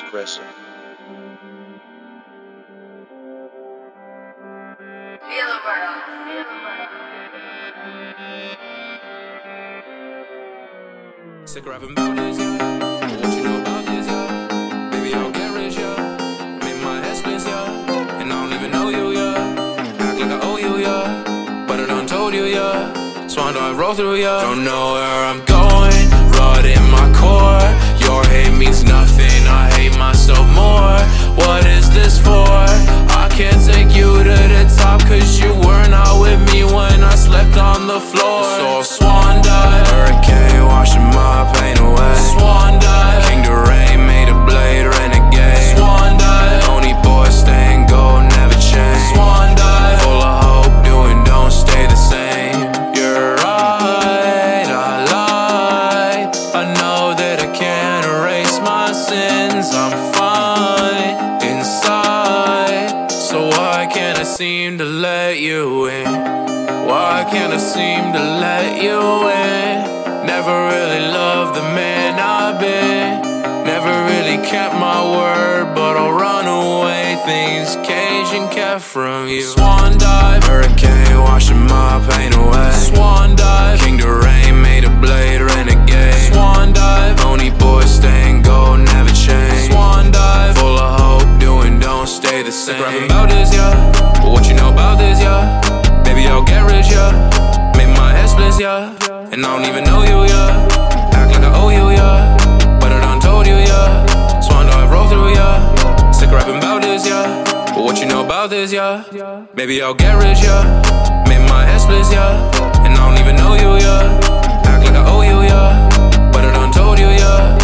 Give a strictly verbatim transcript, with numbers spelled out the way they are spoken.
aggressive. Sick of rapping about this, yeah. What you know about this, yeah. Baby, I'll get rich, yeah. Make my head split, yeah. And I don't even know you, yeah. Act like I owe you, yeah. But I done told you, yeah. Swan dive roll through, yeah. Don't know where I'm going, rot in my core. Your hate means nothing, I hate myself more. What is this for? I can't take you to the top, cause you were not with me when I slept on the floor. So swan dive, hurricane washing my pain away. Swan dive, King the Rain made a blade renegade. Swan dive, only boy staying gold, never change. Swan dive, full of hope, doing don't stay the same. You're right, I lied. I know that I can't erase my sins. I'm fine inside. So why can't I seem to let you in? Why can't I seem to let you in? Never really loved the man I've been. Never really kept my word, but I'll run away. Things caged and kept from you. Swan dive, hurricane washing my pain away. Swan dive, King the Rain made a blade renegade. Swan dive, only boy staying gold, never change. Swan dive, full of hope, doing don't stay the same. Rapping about this, yeah. But what you know about this, yeah. Baby, I'll get rich, yeah. Make my head split, yeah. And I don't even know you, yeah. Act like I owe you, yeah. But I done told you, yeah. Swan dive roll through, yeah. Sick of rapping about this, yeah. But what you know about this, yeah. Baby, I'll get rich, yeah. Make my head split, yeah. And I don't even know you, yeah. Act like I owe you, yeah. But I done told you, yeah.